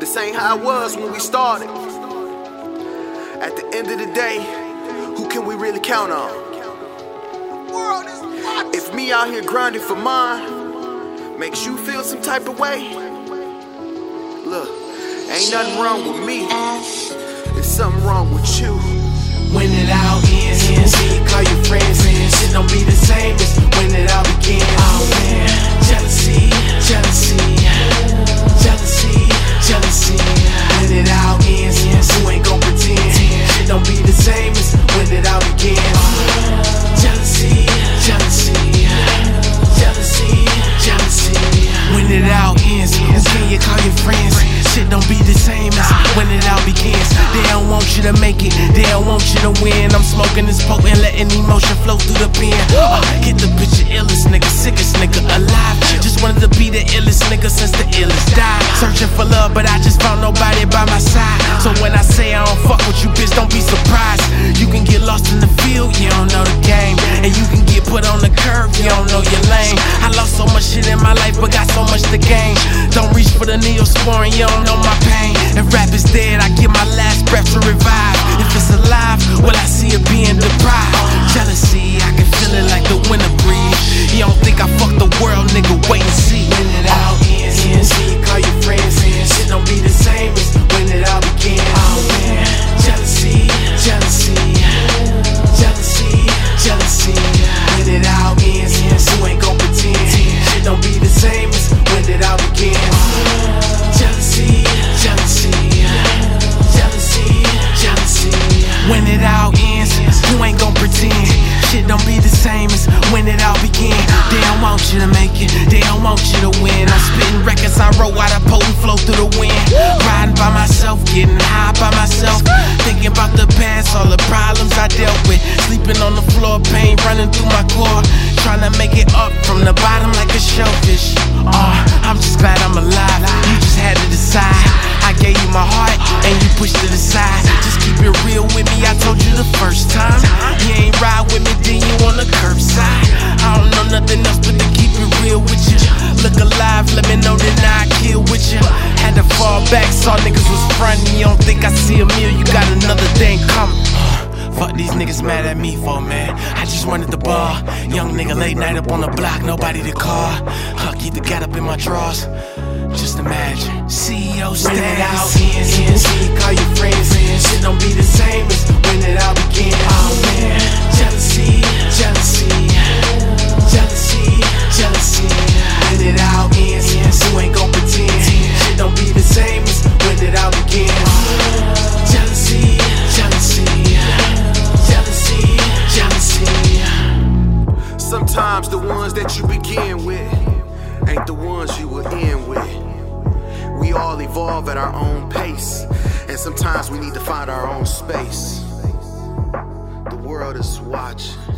This ain't how it was when we started. At the end of the day, who can we really count on? If me out here grinding for mine makes you feel some type of way, look, ain't nothing wrong with me. There's something wrong with you. When it all ends, call your friends in. Shit don't be the same as when it all begins. Oh man, jealousy, jealousy, jealousy, jealousy. When it all ends, you ain't gon' pretend. Shit don't be the same as when it all begins. Jealousy, jealousy, jealousy, jealousy. When it all ends, who can you call your friends? Shit don't be the same as when it all begins. They don't want you to make it, they don't want you to win. I'm smoking this potent, letting emotion flow through the pen. Hit the picture, illest nigga, sickest nigga alive. Just wanted to be the illest nigga since the illest died. Searching for love, but I just found nobody by my side. So when I say I don't fuck with you, bitch, don't be surprised. You can get lost in the field, you don't know the game. And you can get put on the curve, you don't know your lane. I lost so much shit in my life, but got so much to gain. Don't reach for the Neosporin, you don't know my pain. If rap is dead, I give my last breath to revive. If it's alive, well I see it being deprived. Jealousy, I can feel it like the winter breeze. You don't think I fuck the world, nigga, wait and see. When it all ends, call your friends in. Shit don't be the same as when it all begins. Oh man, jealousy, jealousy, jealousy, jealousy. When it all ends, you ain't gon' pretend. Shit don't be the same as when it all begins. Jealousy, jealousy, jealousy, jealousy. When it all ends, you ain't gon' pretend. Shit don't be the same as when it all began. They don't want you to make it, they don't want you to win. I'm spitting records I wrote while the potent flow through the wind. Riding by myself, getting high by myself. Thinking about the past, all the problems I dealt with. Sleeping on the floor, pain running through my core. Trying to make it up from the bottom like a shellfish. I'm just glad I'm alive, you just had to decide. I gave you my heart, and you pushed it aside. Just keep it real with me, I told you the first time. You ain't ride with me, then you on the curbside. I don't know nothing else but to keep it real with you. Look alive, let me know that I kill with you. Had to fall back, saw niggas was frontin'. You don't think I see a meal, you got another thing coming. Fuck these niggas mad at me for, man. I just wanted the bar. Young nigga late night up on the block, nobody to call. Keep the gat up in my drawers. Just imagine CEO status. When it all ends, call your friends in. Shit don't be the same as when it all begins. Oh man, jealousy, jealousy, jealousy, jealousy. When it all ends, you ain't gon' pretend. Shit don't be the same as when it all begins. Jealousy, jealousy, jealousy, jealousy. Sometimes the ones that you begin with ain't the ones you will end with. We all evolve at our own pace, and sometimes we need to find our own space. The world is watching.